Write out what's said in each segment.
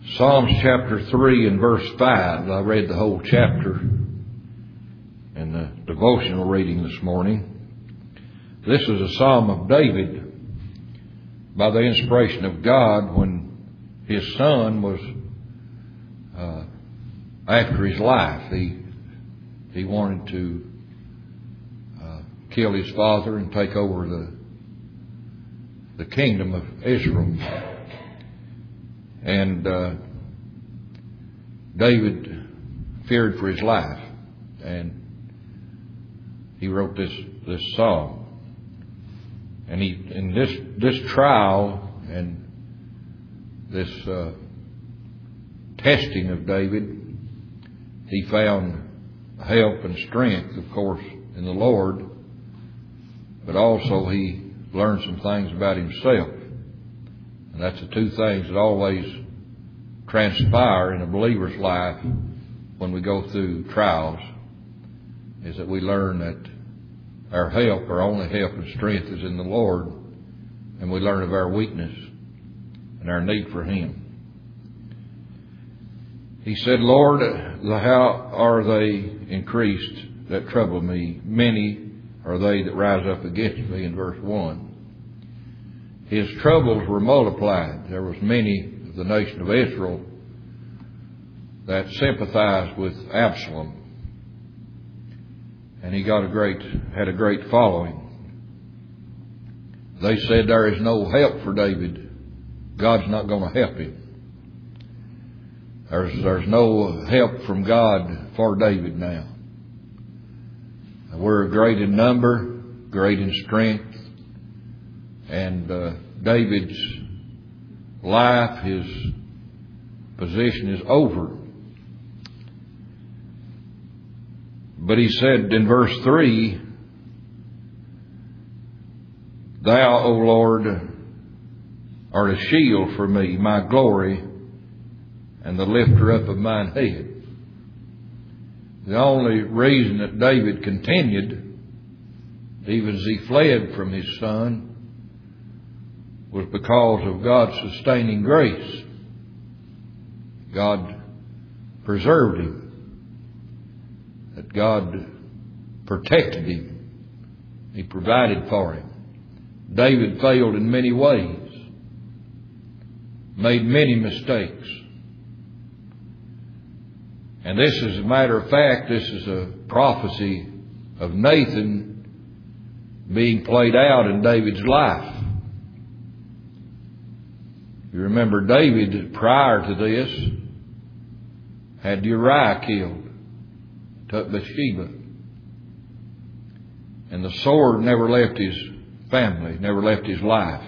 Psalms chapter 3 and verse 5. I read the whole chapter in the devotional reading this morning. This is a psalm of David by the inspiration of God when his son was after his life. He wanted to kill his father and take over the kingdom of Israel. And David feared for his life, and he wrote this psalm. And in this trial and this testing of David, he found help and strength, of course, in the Lord, but also he learned some things about himself. And that's the two things that always transpire in a believer's life when we go through trials, is that we learn that our help, our only help and strength is in the Lord, and we learn of our weakness and our need for Him. He said, Lord, how are they increased that trouble me? Many are they that rise up against me, in verse 1. His troubles were multiplied. There was many of the nation of Israel that sympathized with Absalom. And he had a great following. They said there is no help for David. God's not going to help him. There's no help from God for David now. We're great in number, great in strength, and David's life, his position is over. But he said in verse 3, Thou, O Lord, art a shield for me, my glory, and the lifter up of mine head. The only reason that David continued, even as he fled from his son, was because of God's sustaining grace. God preserved him. That God protected him. He provided for him. David failed in many ways. Made many mistakes. And this is, a matter of fact, this is a prophecy of Nathan being played out in David's life. You remember David, prior to this, had Uriah killed, took Bathsheba. And the sword never left his family, never left his life.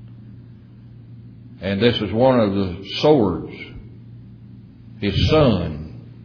And this is one of the swords. His son,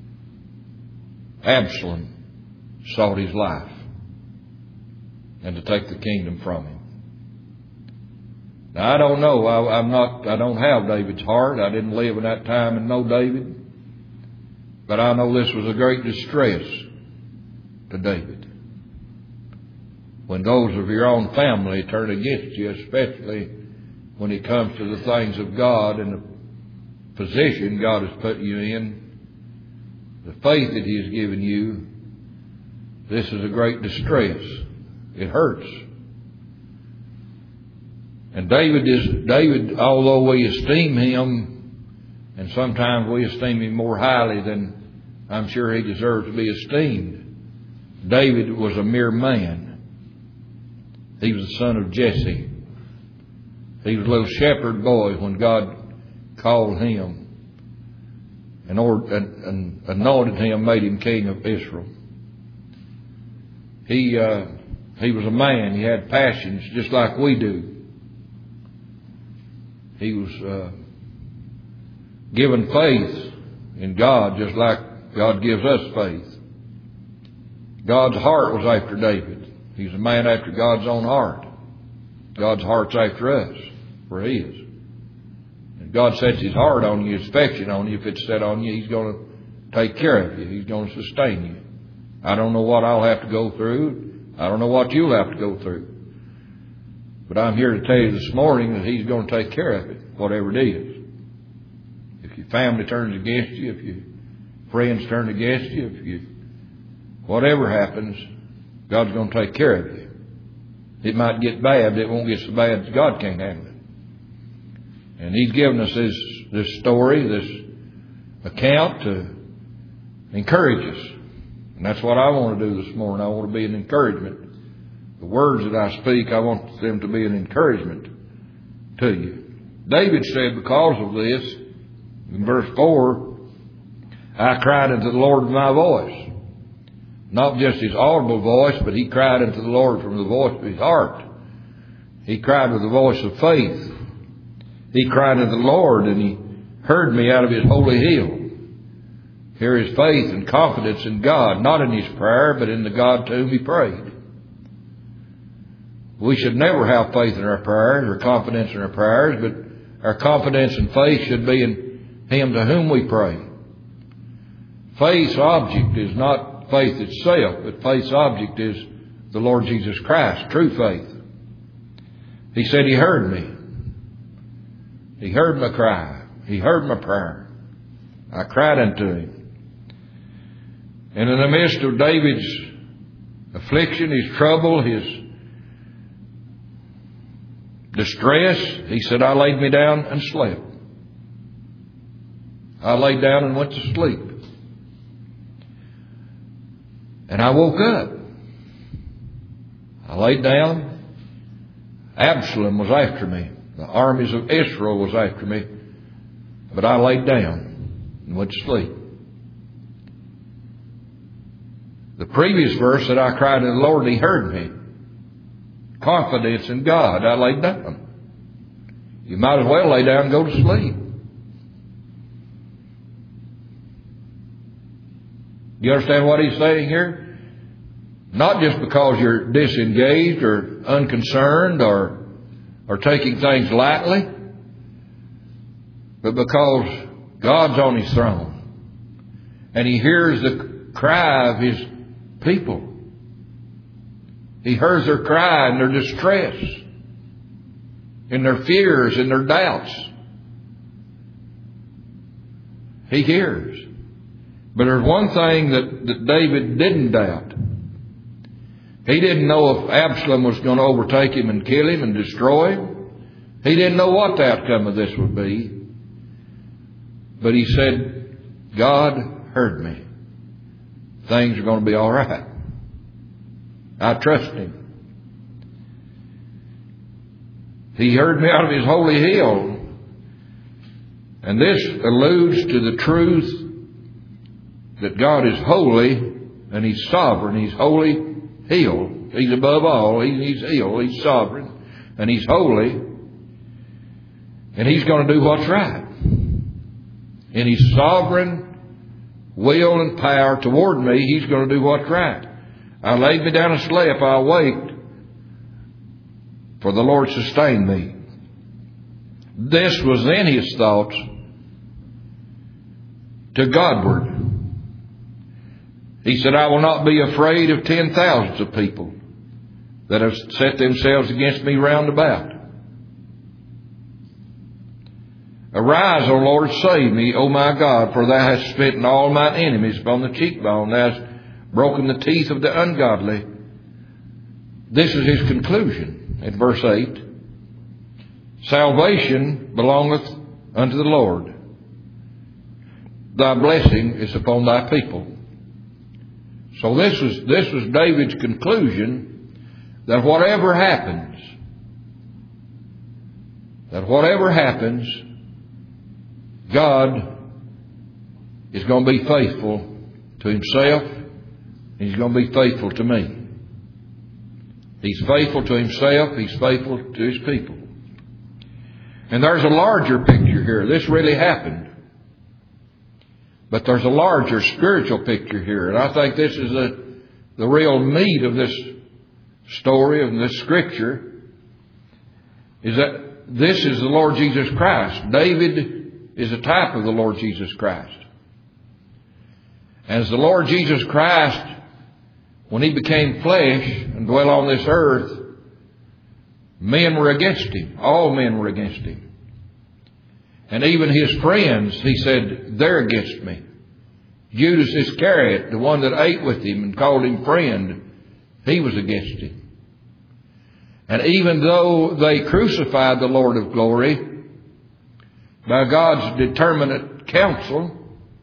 Absalom, sought his life and to take the kingdom from him. Now, I don't know. I don't have David's heart. I didn't live in that time and know David. But I know this was a great distress to David. When those of your own family turn against you, especially when it comes to the things of God and the position God has put you in, the faith that He has given you, this is a great distress. It hurts. And David, although we esteem him, and sometimes we esteem him more highly than I'm sure he deserves to be esteemed, David was a mere man. He was the son of Jesse. He was a little shepherd boy when God called him and anointed him, made him king of Israel. He was a man. He had passions just like we do. He was given faith in God just like God gives us faith. God's heart was after David. He's a man after God's own heart. God's heart's after us, where He is. And God sets His heart on you, His affection on you. If it's set on you, He's going to take care of you. He's going to sustain you. I don't know what I'll have to go through. I don't know what you'll have to go through. But I'm here to tell you this morning that He's going to take care of it, whatever it is. your family turns against you, if your friends turn against you, whatever happens, God's going to take care of you. It might get bad, but it won't get so bad that God can't handle it. And He's given us this story, this account to encourage us. And that's what I want to do this morning. I want to be an encouragement. The words that I speak, I want them to be an encouragement to you. David said, because of this, in verse 4, I cried unto the Lord with my voice. Not just his audible voice, but he cried unto the Lord from the voice of his heart. He cried with the voice of faith. He cried unto the Lord, and He heard me out of His holy hill. Here is faith and confidence in God, not in his prayer, but in the God to whom he prayed. We should never have faith in our prayers or confidence in our prayers, but our confidence and faith should be in Him to whom we pray. Faith's object is not faith itself, but faith's object is the Lord Jesus Christ, true faith. He said He heard me. He heard my cry. He heard my prayer. I cried unto Him. And in the midst of David's affliction, his trouble, his distress, he said, I laid me down and slept. I laid down and went to sleep. And I woke up. I laid down. Absalom was after me. The armies of Israel was after me. But I laid down and went to sleep. The previous verse said, I cried to the Lord and He heard me. Confidence in God. I laid down. You might as well lay down and go to sleep. You understand what he's saying here? Not just because you're disengaged or unconcerned or taking things lightly, but because God's on His throne and He hears the cry of His people. He hears their cry and their distress, and their fears and their doubts. He hears. But there's one thing that David didn't doubt. He didn't know if Absalom was going to overtake him and kill him and destroy him. He didn't know what the outcome of this would be. But he said, God heard me. Things are going to be all right. I trust Him. He heard me out of His holy hill. And this alludes to the truth that God is holy and He's sovereign. He's holy hill. He's above all. He's hill. He's sovereign. And He's holy. And He's going to do what's right. In His sovereign will and power toward me, He's going to do what's right. I laid me down and slept. I awaked, for the Lord sustained me. This was in his thoughts to Godward. He said, I will not be afraid of 10,000s of people that have set themselves against me round about. Arise, O Lord, save me, O my God, for Thou hast smitten all mine enemies upon the cheekbone. Thou hast broken the teeth of the ungodly. This is his conclusion at verse 8. Salvation belongeth unto the Lord. Thy blessing is upon Thy people. So this was David's conclusion, that whatever happens, God is going to be faithful to Himself. He's going to be faithful to me. He's faithful to Himself. He's faithful to His people. And there's a larger picture here. This really happened. But there's a larger spiritual picture here. And I think this is the real meat of this story, of this scripture, is that this is the Lord Jesus Christ. David is a type of the Lord Jesus Christ. As the Lord Jesus Christ, when He became flesh and dwelt on this earth, men were against Him. All men were against Him. And even his friends, he said, they're against me. Judas Iscariot, the one that ate with him and called him friend, he was against him. And even though they crucified the Lord of glory by God's determinate counsel,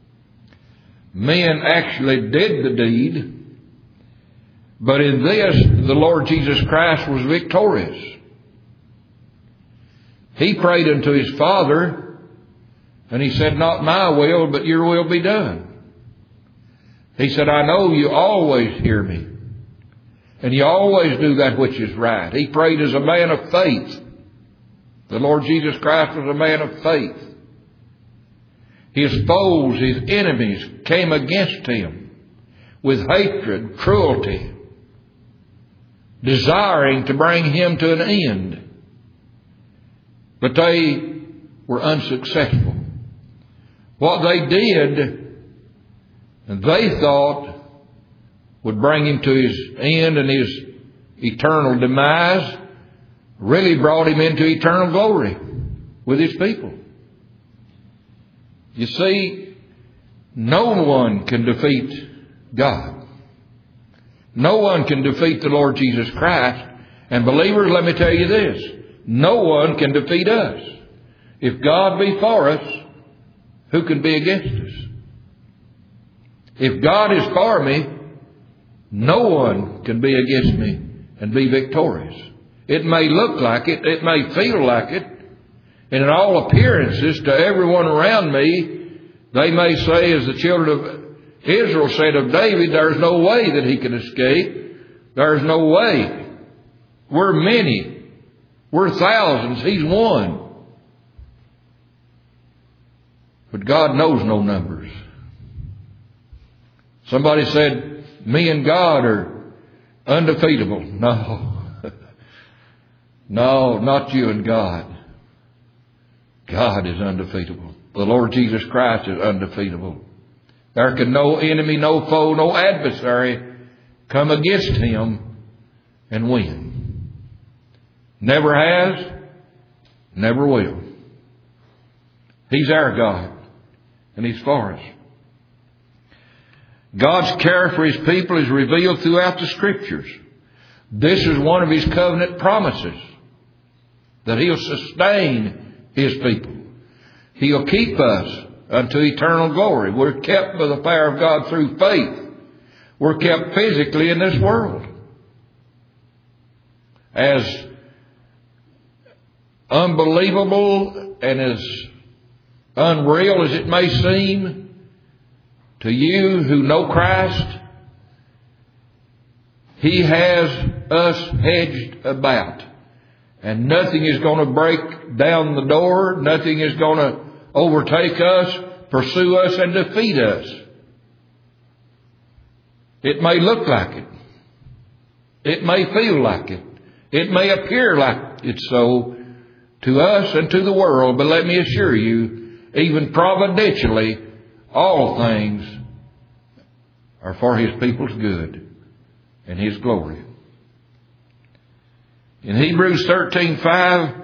men actually did the deed. But in this, the Lord Jesus Christ was victorious. He prayed unto his Father, and he said, not my will, but your will be done. He said, I know you always hear me, and you always do that which is right. He prayed as a man of faith. The Lord Jesus Christ was a man of faith. His foes, his enemies, came against him with hatred, cruelty, desiring to bring him to an end. But they were unsuccessful. What they did, they thought, would bring him to his end and his eternal demise, really brought him into eternal glory with his people. You see, no one can defeat God. No one can defeat the Lord Jesus Christ. And believers, let me tell you this, no one can defeat us. If God be for us, who can be against us? If God is for me, no one can be against me and be victorious. It may look like it, it may feel like it, and in all appearances to everyone around me, they may say, as the children of Israel said of David, there's no way that he can escape. There's no way. We're many. We're thousands. He's one. But God knows no numbers. Somebody said, me and God are undefeatable. No. No, not you and God. God is undefeatable. The Lord Jesus Christ is undefeatable. There can no enemy, no foe, no adversary come against him and win. Never has, never will. He's our God, and He's for us. God's care for His people is revealed throughout the Scriptures. This is one of His covenant promises, that He'll sustain His people. He'll keep us unto eternal glory. We're kept by the power of God through faith. We're kept physically in this world. As unbelievable and as unreal as it may seem to you who know Christ, He has us hedged about. And nothing is going to break down the door. Nothing is going to overtake us, pursue us, and defeat us. It may look like it. It may feel like it. It may appear like it's so to us and to the world. But let me assure you, even providentially, all things are for His people's good and His glory. In Hebrews 13:5,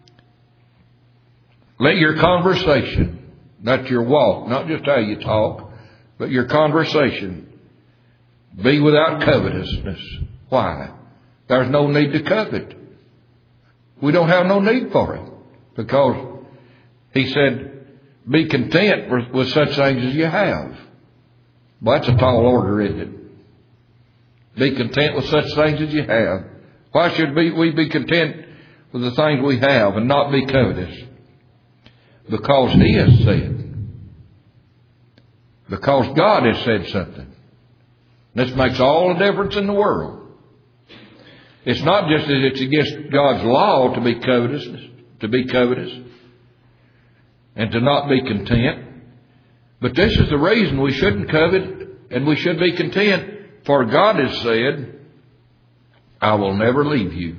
let your conversation, not your walk, not just how you talk, but your conversation be without covetousness. Why? There's no need to covet. We don't have no need for it. Because He said, be content with such things as you have. Well, that's a tall order, isn't it? Be content with such things as you have. Why should we be content with the things we have and not be covetous? Because He has said. Because God has said something. This makes all the difference in the world. It's not just that it's against God's law to be covetous and to not be content. But this is the reason we shouldn't covet and we should be content. For God has said, I will never leave you,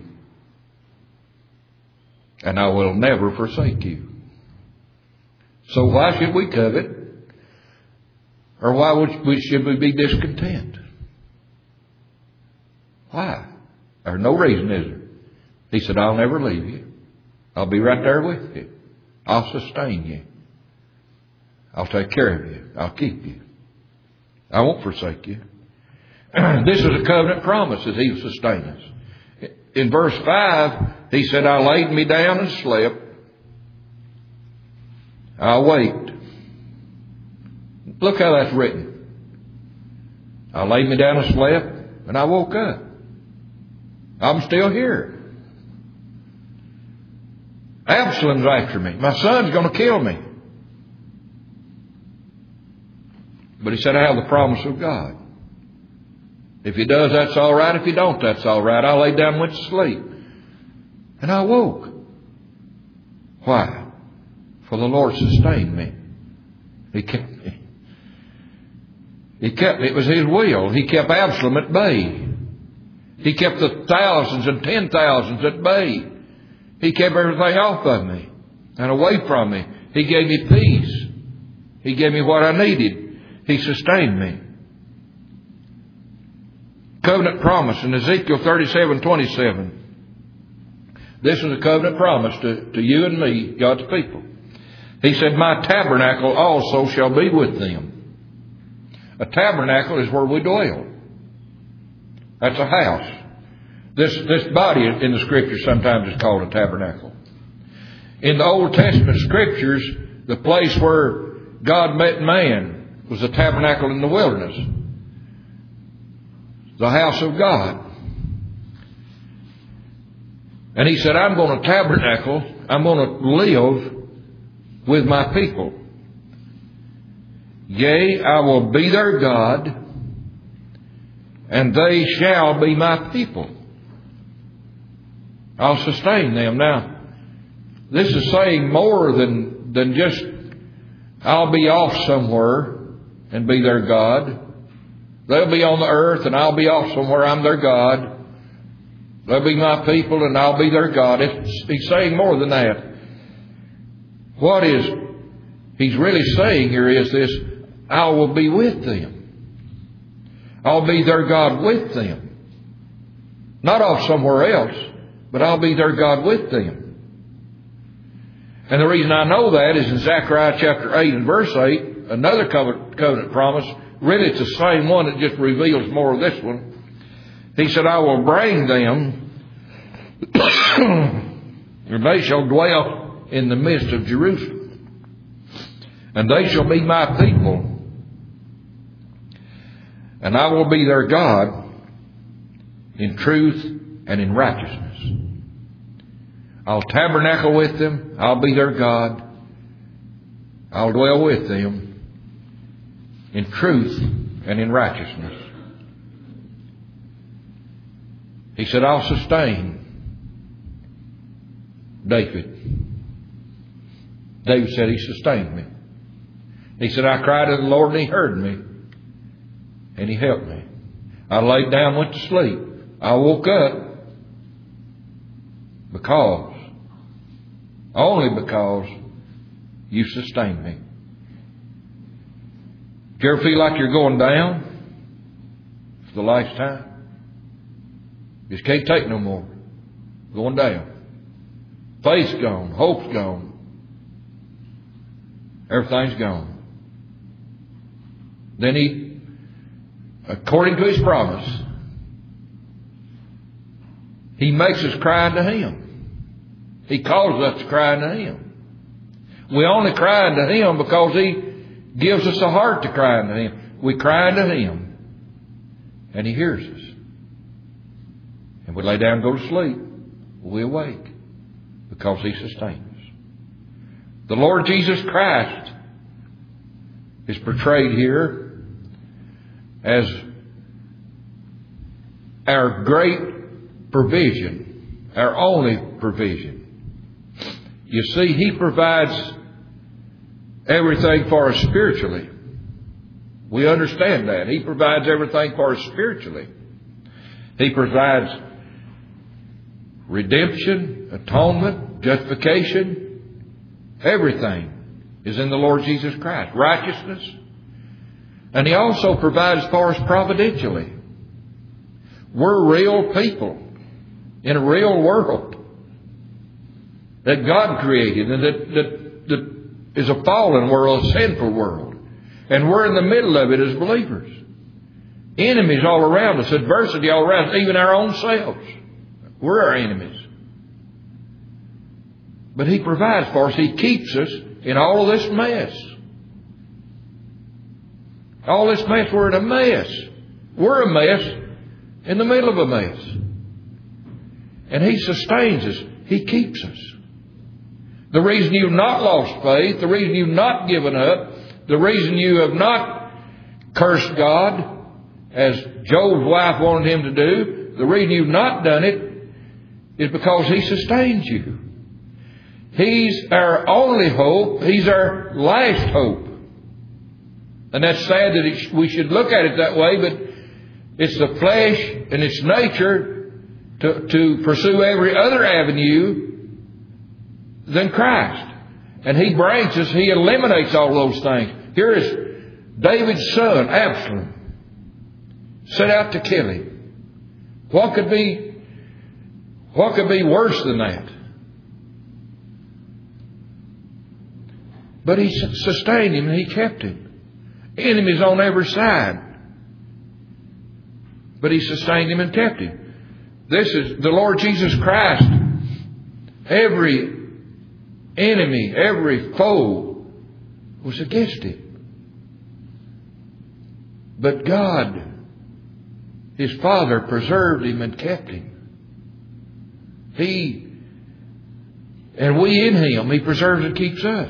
and I will never forsake you. So why should we covet? Or why should we be discontent? Why? There's no reason, is there? He said, I'll never leave you. I'll be right there with you. I'll sustain you. I'll take care of you. I'll keep you. I won't forsake you. This is a covenant promise that He'll sustain us. In verse 5, He said, I laid me down and slept. I waked. Look how that's written. I laid me down and slept, and I woke up. I'm still here. Absalom's after me. My son's going to kill me. But he said, I have the promise of God. If he does, that's all right. If he don't, that's all right. I laid down and went to sleep. And I woke. Why? For the Lord sustained me. He kept me. He kept me. It was His will. He kept Absalom at bay. He kept the thousands and 10,000s at bay. He kept everything off of me and away from me. He gave me peace. He gave me what I needed. He sustained me. Covenant promise in Ezekiel 37:27. This is a covenant promise to you and me, God's people. He said, my tabernacle also shall be with them. A tabernacle is where we dwell. That's a house. This body in the Scripture sometimes is called a tabernacle. In the Old Testament Scriptures, the place where God met man was the tabernacle in the wilderness. The house of God. And He said, I'm going to tabernacle. I'm going to live with my people. Yea, I will be their God, and they shall be my people. I'll sustain them. Now, this is saying more than just I'll be off somewhere and be their God. They'll be on the earth and I'll be off somewhere. I'm their God. They'll be my people and I'll be their God. He's saying more than that. What He's really saying here is this: I will be with them. I'll be their God with them. Not off somewhere else, but I'll be their God with them. And the reason I know that is in Zechariah chapter 8 and verse 8, another covenant promise. Really, it's the same one that just reveals more of this one. He said, I will bring them, and they shall dwell in the midst of Jerusalem. And they shall be my people. And I will be their God in truth and in righteousness. I'll tabernacle with them. I'll be their God. I'll dwell with them in truth and in righteousness. He said, I'll sustain David. David said He sustained me. He said, I cried to the Lord and He heard me. And He helped me. I laid down, went to sleep. I woke up only because You sustained me. Do you ever feel like you're going down for the last time? You just can't take no more. Going down. Faith's gone. Hope's gone. Everything's gone. Then He, according to His promise, He makes us cry unto Him. He calls us to cry unto Him. We only cry unto Him because He gives us a heart to cry unto Him. We cry unto Him, and He hears us. And we lay down and go to sleep. We awake because He sustains us. The Lord Jesus Christ is portrayed here as our great provision, our only provision. You see, He provides everything for us spiritually. We understand that. He provides everything for us spiritually. He provides redemption, atonement, justification. Everything is in the Lord Jesus Christ. Righteousness. And He also provides for us providentially. We're real people in a real world that God created and that that is a fallen world, a sinful world. And we're in the middle of it as believers. Enemies all around us, adversity all around us, even our own selves. We're our enemies. But He provides for us. He keeps us in all of this mess. All this mess, we're in a mess. We're a mess in the middle of a mess. And He sustains us. He keeps us. The reason you've not lost faith, the reason you've not given up, the reason you have not cursed God, as Job's wife wanted him to do, the reason you've not done it is because He sustains you. He's our only hope. He's our last hope. And that's sad that we should look at it that way, but it's the flesh and its nature to pursue every other avenue than Christ. And He brings us, He eliminates all those things. Here is David's son, Absalom, set out to kill him. What could be worse than that? But He sustained him and He kept him. Enemies on every side. But He sustained him and kept him. This is the Lord Jesus Christ. Every enemy, every foe was against Him. But God, His Father, preserved him and kept him. And we in Him, He preserves and keeps us.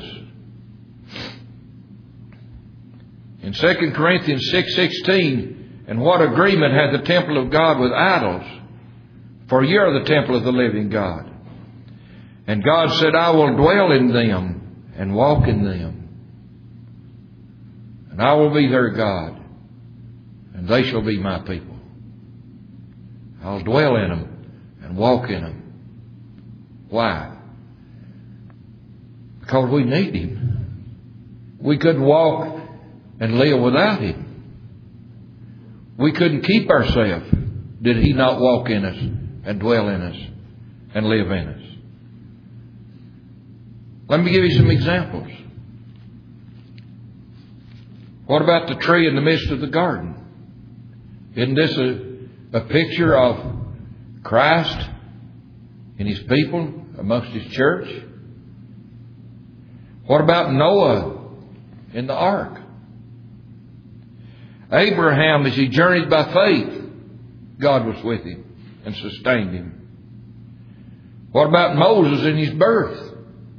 In 2 Corinthians 6:16, and what agreement had the temple of God with idols? For ye are the temple of the living God. And God said, I will dwell in them and walk in them. And I will be their God, and they shall be my people. I'll dwell in them and walk in them. Why? Because we need Him. We couldn't walk and live without Him. We couldn't keep ourselves did He not walk in us and dwell in us and live in us. Let me give you some examples. What about the tree in the midst of the garden? Isn't this a picture of Christ and His people amongst His church? What about Noah in the ark? Abraham, as he journeyed by faith, God was with him and sustained him. What about Moses in his birth?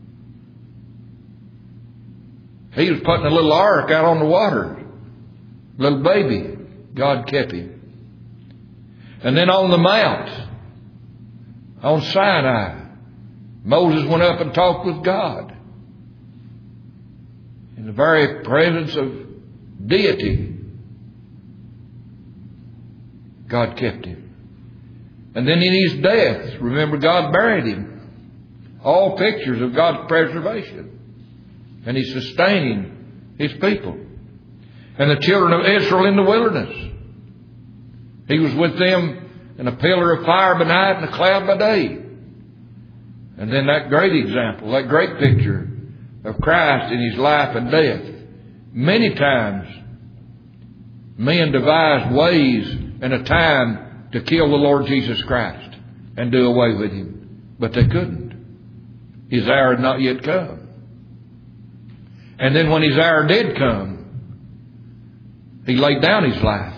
He was putting a little ark out on the water. Little baby. God kept him. And then on the mount, on Sinai, Moses went up and talked with God. In the very presence of deity, God kept him. And then in his death, remember, God buried him. All pictures of God's preservation. And He's sustaining His people. And the children of Israel in the wilderness. He was with them in a pillar of fire by night and a cloud by day. And then that great example, that great picture of Christ in His life and death. Many times, men devised ways and a time to kill the Lord Jesus Christ and do away with Him. But they couldn't. His hour had not yet come. And then when His hour did come, He laid down His life.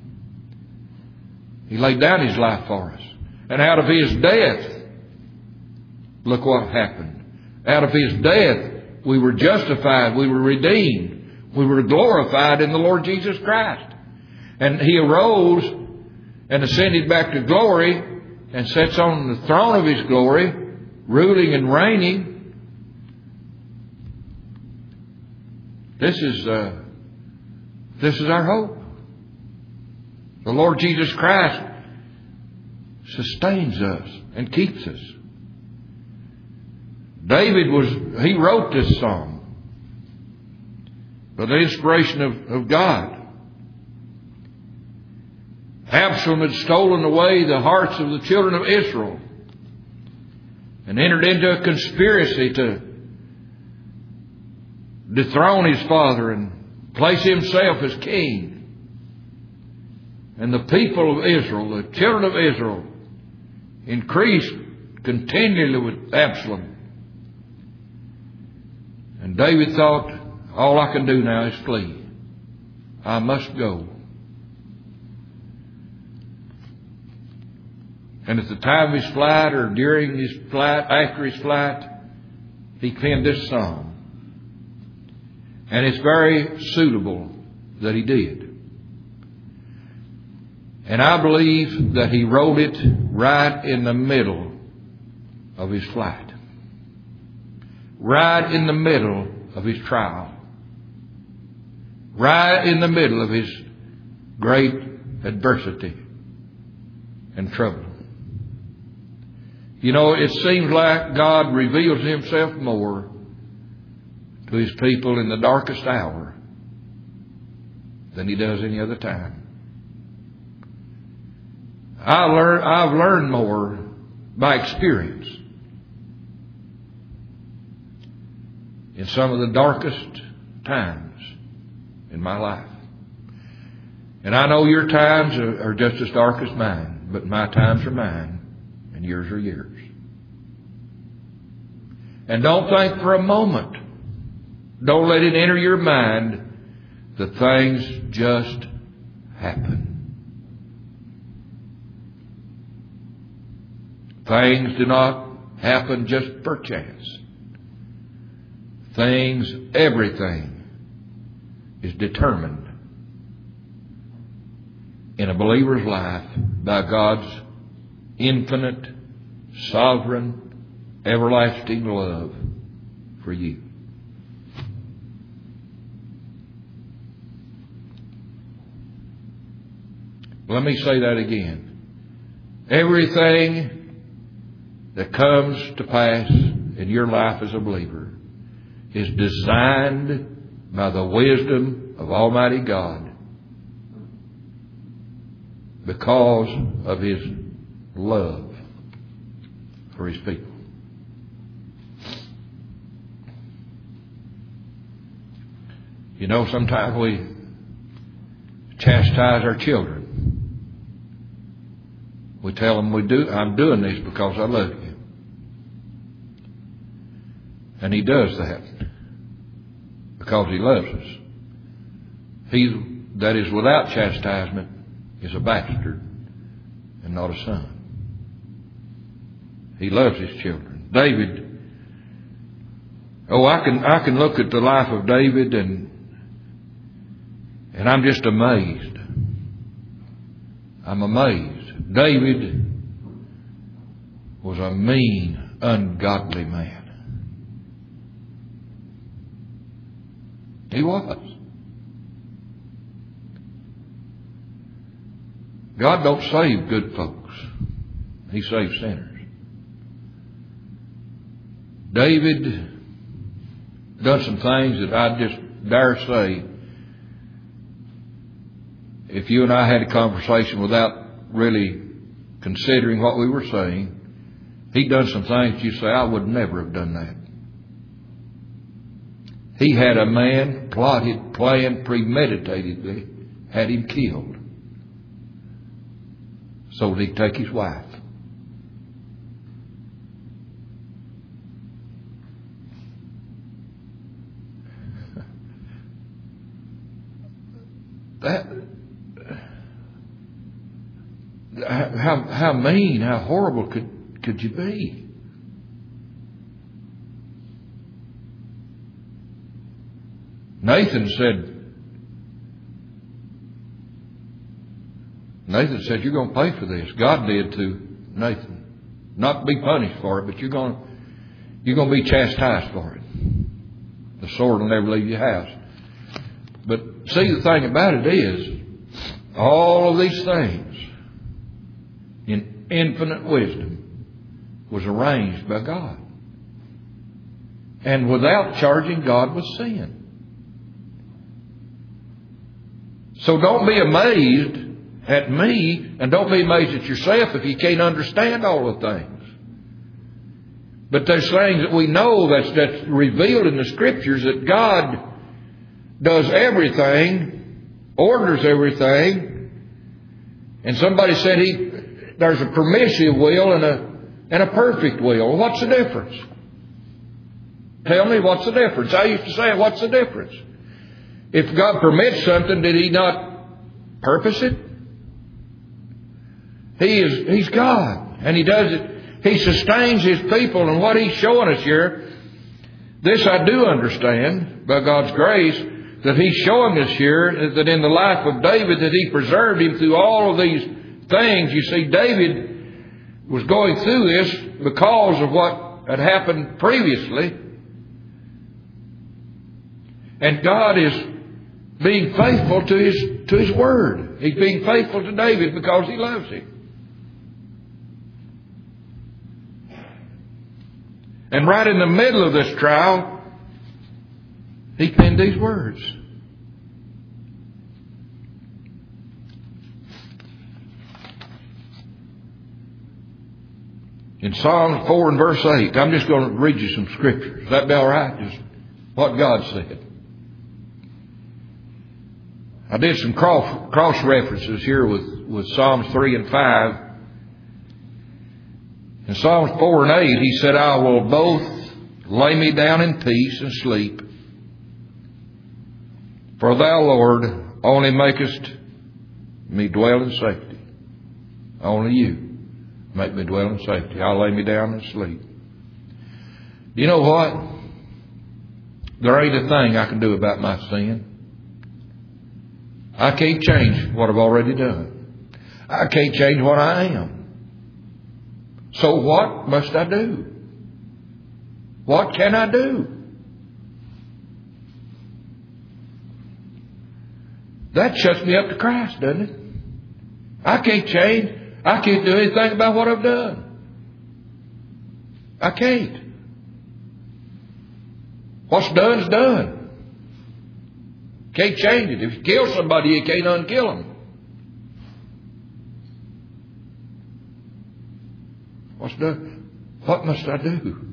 He laid down His life for us. And out of His death, look what happened. Out of His death, we were justified. We were redeemed. We were glorified in the Lord Jesus Christ. And He arose and ascended back to glory and sits on the throne of His glory, ruling and reigning. This is our hope. The Lord Jesus Christ sustains us and keeps us. David he wrote this psalm by the inspiration of God. Absalom had stolen away the hearts of the children of Israel and entered into a conspiracy to dethrone his father and place himself as king. And the people of Israel, the children of Israel, increased continually with Absalom. And David thought, all I can do now is flee. I must go. And at the time of his flight, or during his flight, after his flight, he penned this song. And it's very suitable that he did. And I believe that he wrote it right in the middle of his flight. Right in the middle of his trial. Right in the middle of his great adversity and trouble. You know, it seems like God reveals himself more to his people in the darkest hour than he does any other time. I've learned more by experience in some of the darkest times in my life. And I know your times are just as dark as mine, but my times are mine and yours are yours. And don't think for a moment, don't let it enter your mind that things just happen. Things do not happen just per chance. Everything is determined in a believer's life by God's infinite, sovereign, everlasting love for you. Let me say that again. Everything that comes to pass in your life as a believer is designed by the wisdom of Almighty God because of His love for His people. You know, sometimes we chastise our children. We tell them I'm doing this because I love you. And He does that because He loves us. He that is without chastisement is a bastard and not a son. He loves His children. David, I can look at the life of David and I'm just amazed. I'm amazed. David was a mean, ungodly man. He was. God don't save good folks. He saves sinners. David done some things that I just dare say, if you and I had a conversation without really considering what we were saying, he'd done some things you say, I would never have done that. He had a man plotted, planned, premeditatedly, had him killed so that he'd take his wife. How mean, how horrible could you be? Nathan said, you're going to pay for this. God did to Nathan. Not to be punished for it, but you're going to be chastised for it. The sword will never leave your house. But see, the thing about it is, all of these things in infinite wisdom was arranged by God. And without charging God with sin. So don't be amazed at me and don't be amazed at yourself if you can't understand all the things. But there's things that we know that's revealed in the Scriptures, that God does everything, orders everything. And somebody said there's a permissive will and a perfect will. Well, what's the difference? Tell me, what's the difference? I used to say, what's the difference? If God permits something, did He not purpose it? He's God, and He does it. He sustains His people, and what He's showing us here, this I do understand by God's grace, that He's showing us here that in the life of David, that He preserved him through all of these things. You see, David was going through this because of what had happened previously. And God is being faithful to His Word. He's being faithful to David because He loves him. And right in the middle of this trial, he penned these words. In Psalms 4 and verse 8, I'm just going to read you some scriptures. Is that be all right? Just what God said. I did some cross references here with Psalms 3 and 5. In Psalms 4 and 8, he said, I will both lay me down in peace and sleep. For thou, Lord, only makest me dwell in safety. Only you make me dwell in safety. I'll lay me down and sleep. You know what? There ain't a thing I can do about my sin. I can't change what I've already done. I can't change what I am. So what must I do? What can I do? That shuts me up to Christ, doesn't it? I can't change. I can't do anything about what I've done. I can't. What's done is done. Can't change it. If you kill somebody, you can't unkill them. What's done? What must I do?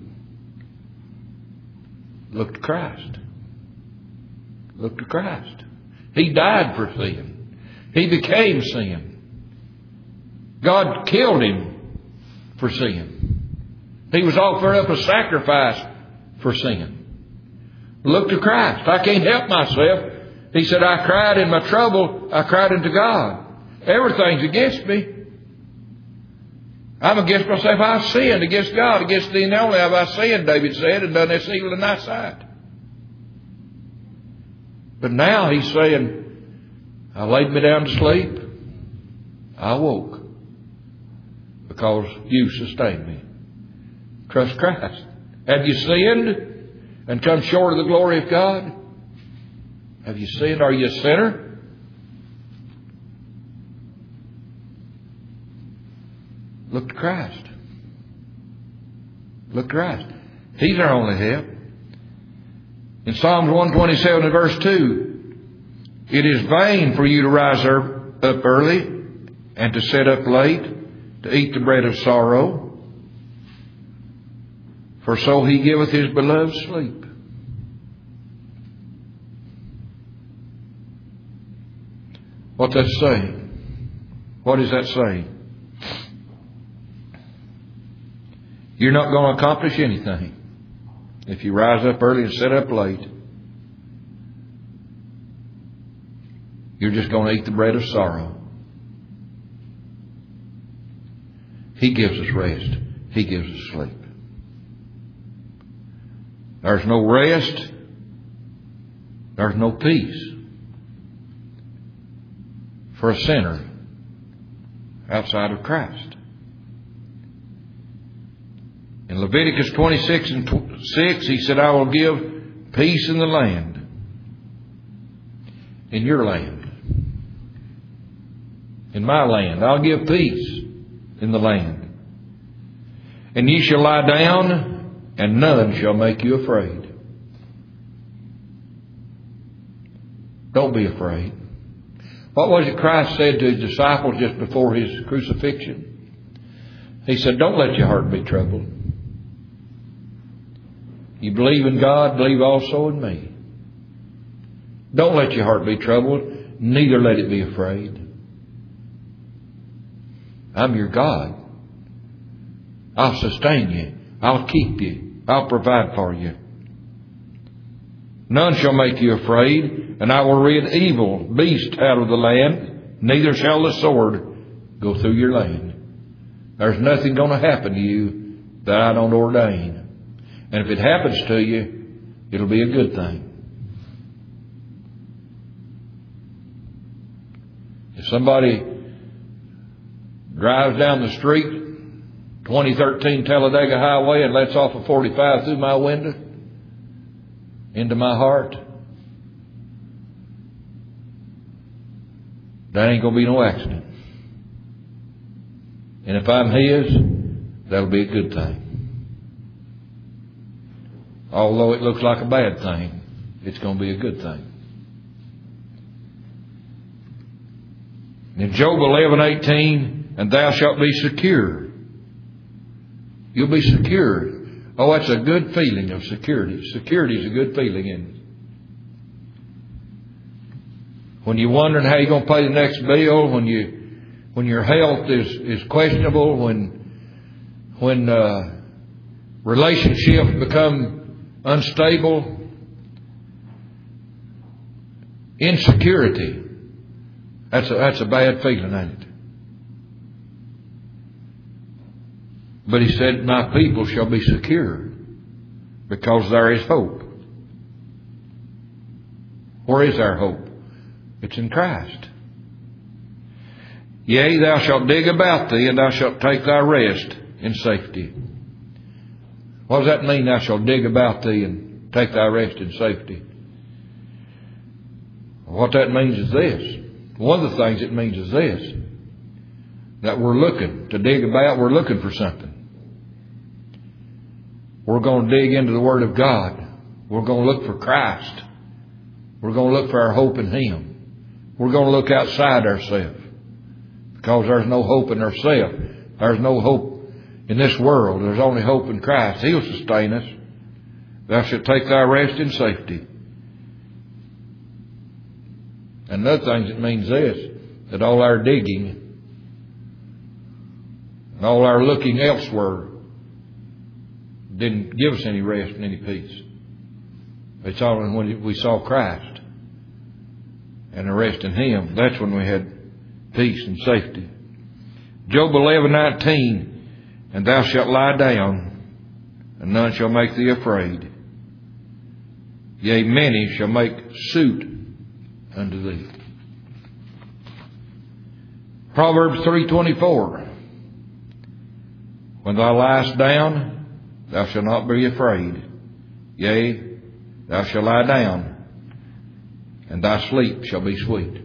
Look to Christ. Look to Christ. He died for sin. He became sin. God killed Him for sin. He was offered up a sacrifice for sin. Look to Christ. I can't help myself. He said, I cried in my trouble. I cried unto God. Everything's against me. I'm against myself. I've sinned against God. Against Thee only have I sinned, David said, and done this evil in Thy sight. But now He's saying, I laid me down to sleep. I awoke because You sustained me. Trust Christ. Have you sinned and come short of the glory of God? Have you sinned? Are you a sinner? Look to Christ. Look to Christ. He's our only help. In Psalms 127 and verse 2, it is vain for you to rise up early and to sit up late to eat the bread of sorrow, for so He giveth His beloved sleep. What's that saying? What is that saying? You're not going to accomplish anything if you rise up early and sit up late. You're just going to eat the bread of sorrow. He gives us rest. He gives us sleep. There's no rest. There's no peace for a sinner outside of Christ. In Leviticus 26 and 6, He said, I will give peace in the land, in your land, in my land. I'll give peace in the land. And ye shall lie down, and none shall make you afraid. Don't be afraid. What was it Christ said to His disciples just before His crucifixion? He said, don't let your heart be troubled. You believe in God, believe also in me. Don't let your heart be troubled, neither let it be afraid. I'm your God. I'll sustain you. I'll keep you. I'll provide for you. None shall make you afraid, and I will rid evil beast out of the land, neither shall the sword go through your land. There's nothing going to happen to you that I don't ordain. And if it happens to you, it'll be a good thing. If somebody drives down the street, 2013 Talladega Highway, and lets off a 45 through my window into my heart, there ain't going to be no accident. And if I'm His, that'll be a good thing. Although it looks like a bad thing, it's going to be a good thing. In Job 11:18, and thou shalt be secure. You'll be secure. Oh, that's a good feeling of security. Security is a good feeling, isn't it? When you're wondering how you're going to pay the next bill, when your health is questionable, when relationships become unstable, insecurity, that's a bad feeling, ain't it? But He said, my people shall be secure because there is hope. Where is our hope? It's in Christ. Yea, thou shalt dig about thee, and thou shalt take thy rest in safety. What does that mean, thou shalt dig about thee and take thy rest in safety? What that means is this. One of the things it means is this. That we're looking to dig about, we're looking for something. We're going to dig into the Word of God. We're going to look for Christ. We're going to look for our hope in Him. We're going to look outside ourselves. Because there's no hope in ourselves. There's no hope in this world. There's only hope in Christ. He'll sustain us. Thou shalt take thy rest in safety. And another thing it means this, that all our digging and all our looking elsewhere didn't give us any rest and any peace. It's only when we saw Christ and the rest in Him, that's when we had peace and safety. Job 11:19, and thou shalt lie down, and none shall make thee afraid. Yea, many shall make suit unto thee. Proverbs 3:24, when thou liest down, thou shalt not be afraid. Yea, thou shalt lie down, and thy sleep shall be sweet.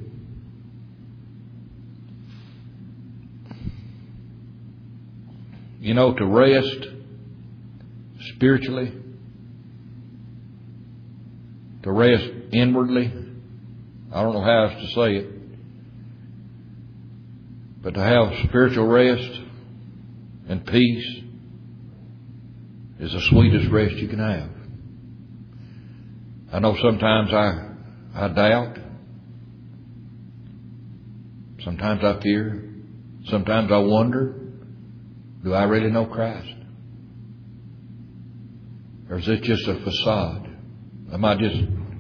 You know, to rest spiritually, to rest inwardly, I don't know how else to say it, but to have spiritual rest and peace is the sweetest rest you can have. I know sometimes I doubt. Sometimes I fear. Sometimes I wonder, do I really know Christ? Or is it just a facade? Am I just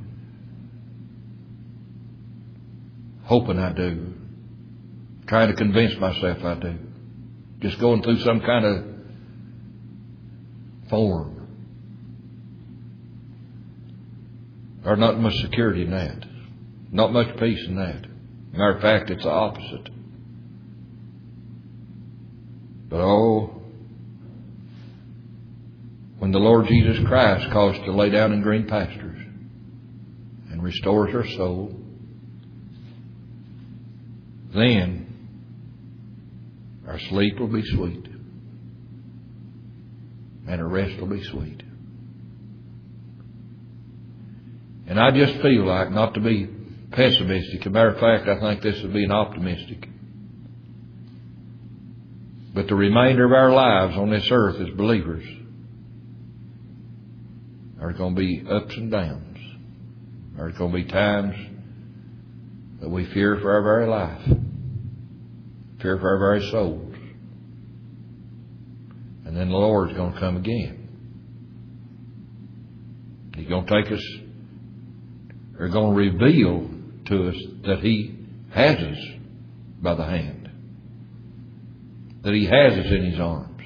hoping I do? Trying to convince myself I do? Just going through some kind of form? There's not much security in that. Not much peace in that. Matter of fact, it's the opposite. But when the Lord Jesus Christ calls us to lay down in green pastures and restores our soul, then our sleep will be sweet and our rest will be sweet. And I just feel like, not to be pessimistic, as a matter of fact, I think this would be an optimistic, but the remainder of our lives on this earth as believers, There's going to be ups and downs. There's going to be times that we fear for our very life, fear for our very souls. And then the Lord's going to come again. He's going to take us, or going to reveal to us that He has us by the hand, that He has us in His arms.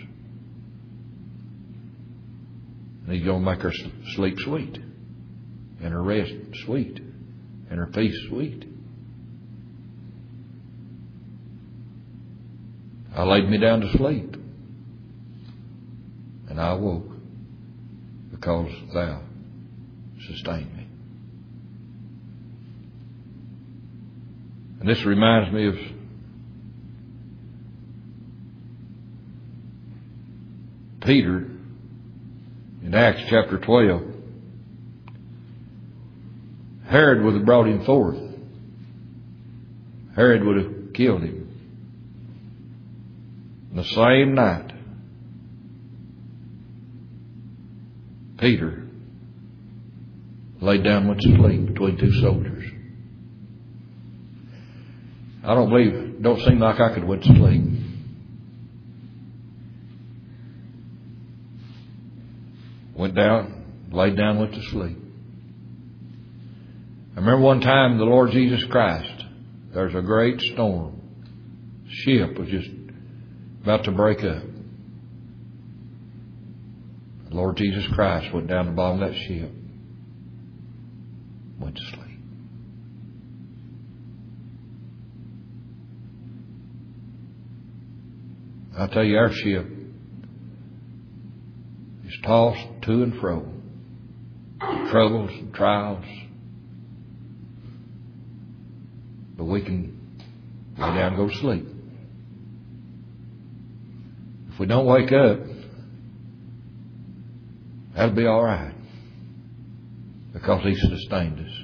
And He's going to make our sleep sweet, and our rest sweet, and our peace sweet. I laid me down to sleep, and I awoke, because Thou sustained me. And this reminds me of Peter in Acts chapter 12. Herod would have brought him forth. Herod would have killed him. And the same night, Peter laid down and went to sleep between two soldiers. I don't seem like I could went to sleep. Went down, laid down, went to sleep. I remember one time the Lord Jesus Christ, there's a great storm. The ship was just about to break up. The Lord Jesus Christ went down the bottom of that ship, went to sleep. I tell you, our ship is tossed to and fro, troubles and trials. But we can lay down and go to sleep. If we don't wake up, that'll be all right, because He sustained us.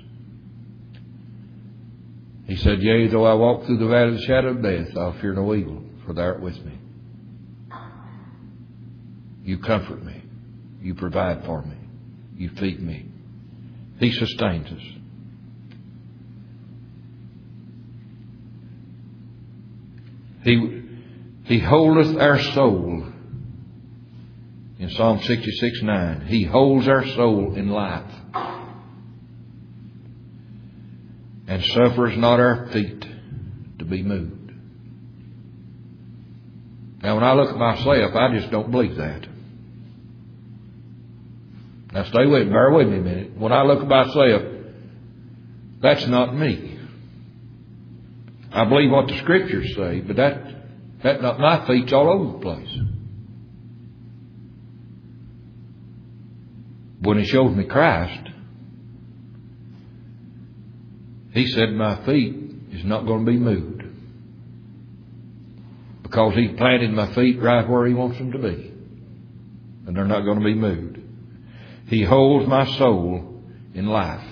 He said, yea, though I walk through the valley of the shadow of death, I'll fear no evil, for Thou art with me. You comfort me. You provide for me. You feed me. He sustains us. He holdeth our soul. In Psalm 66:9, He holds our soul in life, and suffers not our feet to be moved. Now, when I look at myself, I just don't believe that. Now, stay with me, bear with me a minute. When I look at myself, that's not me. I believe what the Scriptures say, but that not my feet's all over the place. When He shows me Christ, He said my feet is not going to be moved, because He planted my feet right where He wants them to be, and they're not going to be moved. He holds my soul in life.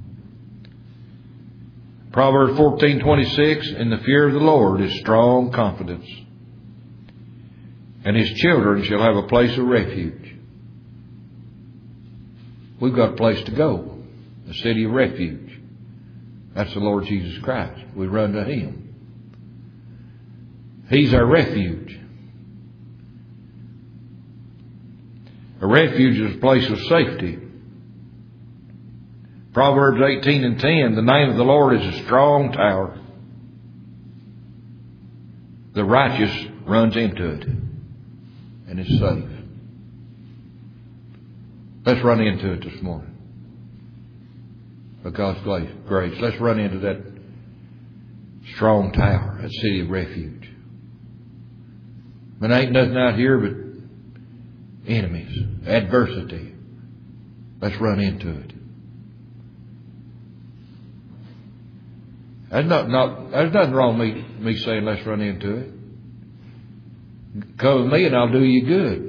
Proverbs 14:26, in the fear of the Lord is strong confidence, and His children shall have a place of refuge. We've got a place to go, a city of refuge. That's the Lord Jesus Christ. We run to Him. He's our refuge. A refuge is a place of safety. Proverbs 18:10, the name of the Lord is a strong tower. The righteous runs into it and is safe. Let's run into it this morning. By God's grace, let's run into that strong tower, that city of refuge. But ain't nothing out here but enemies, adversity. Let's run into it. There's nothing wrong with me saying let's run into it. Come with me and I'll do you good.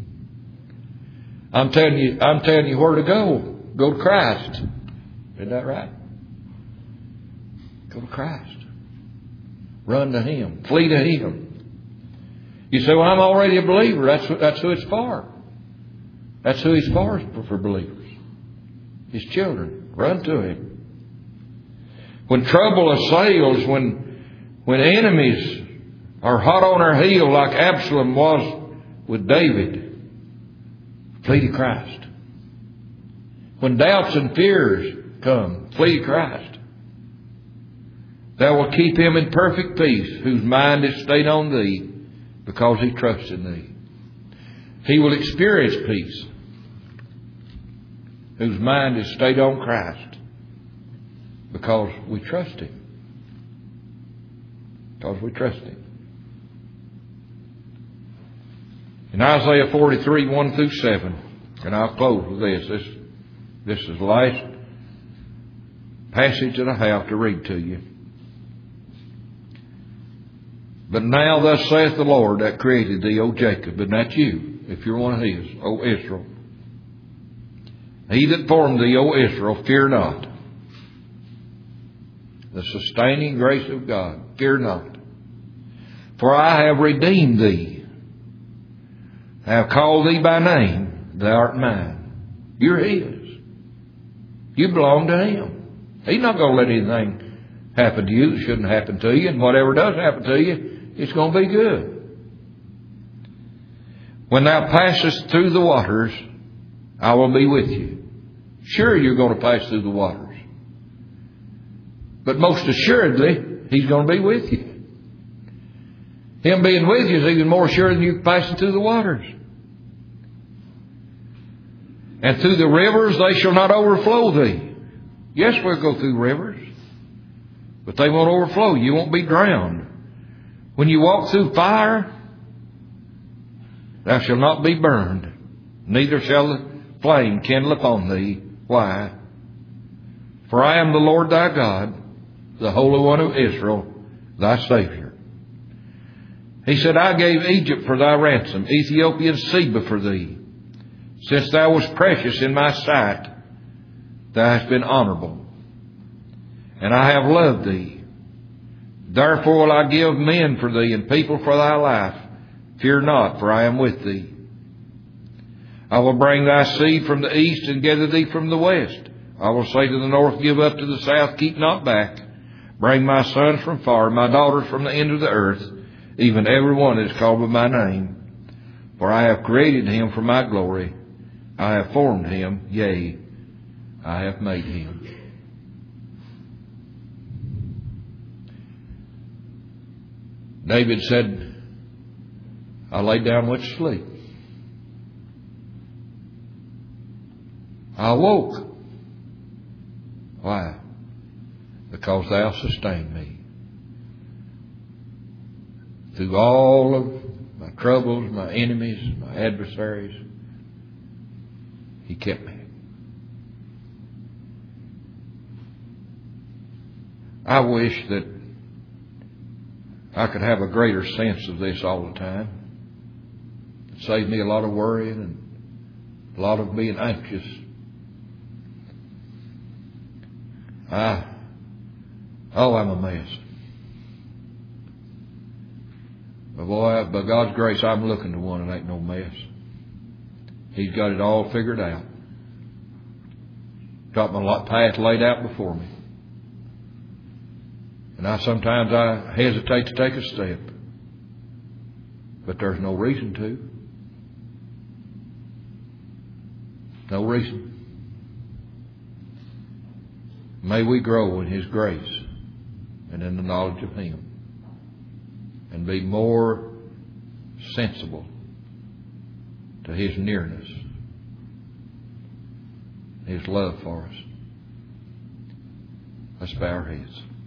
I'm telling you where to go. Go to Christ. Isn't that right? Go to Christ. Run to Him. Flee to Him. You say, well, I'm already a believer. That's who it's for. That's who He's for believers. His children. Run to Him. When trouble assails, when enemies are hot on our heel like Absalom was with David, flee to Christ. When doubts and fears come, flee to Christ. Thou will keep him in perfect peace, whose mind is stayed on Thee, because he trusts in Thee. He will experience peace, whose mind is stayed on Christ, because we trust Him. Because we trust Him. In Isaiah 43, 1 through 7, and I'll close with this. This is the last passage that I have to read to you. But now thus saith the Lord that created thee, O Jacob, and that's you, if you're one of His, O Israel. He that formed thee, O Israel, fear not. The sustaining grace of God, fear not. For I have redeemed thee. I have called thee by name, thou art mine. You're His. You belong to Him. He's not going to let anything happen to you that shouldn't happen to you. And whatever does happen to you, it's going to be good. When thou passest through the waters, I will be with you. Sure, you're going to pass through the waters. But most assuredly, He's going to be with you. Him being with you is even more sure than you passing through the waters. And through the rivers they shall not overflow thee. Yes, we'll go through rivers, but they won't overflow. You won't be drowned. When you walk through fire, thou shalt not be burned, neither shall the flame kindle upon thee. Why? For I am the Lord thy God, the Holy One of Israel, thy Savior. He said, I gave Egypt for thy ransom, Ethiopia and Seba for thee. Since thou wast precious in my sight, thou hast been honorable, and I have loved thee. Therefore will I give men for thee and people for thy life. Fear not, for I am with thee. I will bring thy seed from the east and gather thee from the west. I will say to the north, give up to the south, keep not back. Bring my sons from far, my daughters from the end of the earth, even every one that is called by my name. For I have created him for my glory. I have formed him, yea, I have made him. David said, I lay down with sleep. I awoke. Why? Because thou sustained me. Through all of my troubles, my enemies, my adversaries, He kept me. I wish that I could have a greater sense of this all the time. It saved me a lot of worrying and a lot of being anxious. I'm a mess. But boy, by God's grace, I'm looking to one that ain't no mess. He's got it all figured out. Got my path laid out before me. And sometimes I hesitate to take a step. But there's no reason to. No reason. May we grow in His grace and in the knowledge of Him, and be more sensible to His nearness, His love for us. Let's bow our heads.